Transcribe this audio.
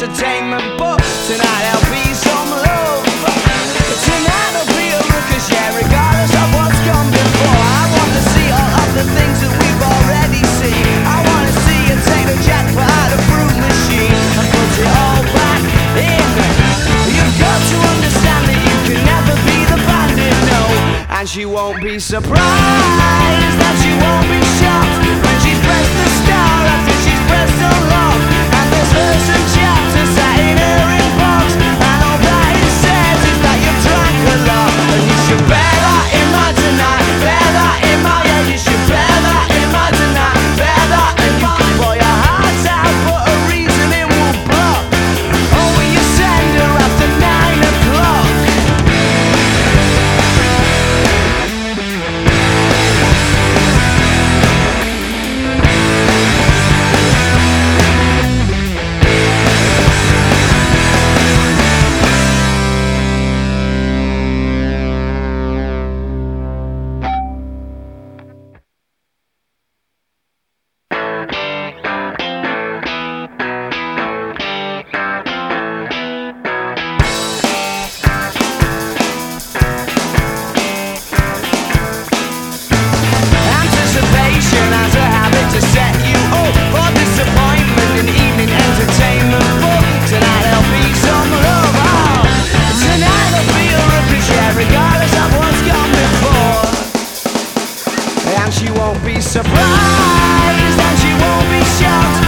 entertainment, but tonight there'll be some love. Tonight there'll be a ruckus, yeah, regardless of what's gone before. I want to see all of the things that we've already seen. I want to see you take the jackpot out of fruit machine and put it all back in. You've got to understand that you can never be the bandit, no. And she won't be surprised, that she won't be shocked when she's pressed the star after she's pressed so long. And there's verse and chapter sat in her inbox, and all that it says is that you've drank a lot. And you should bear that in mind tonight, bear that in mind, yeah, you should bear that in mind tonight, bear that. And you can pour your heart out, but a reason it will block. Oh, will you send her after 9 o'clock? Anticipation has a habit to set you up for disappointment in evening entertainment. But tonight there'll be some love. Oh, tonight there'll be a ruckus, yeah, regardless of what's gone before. And she won't be surprised, and she won't be shocked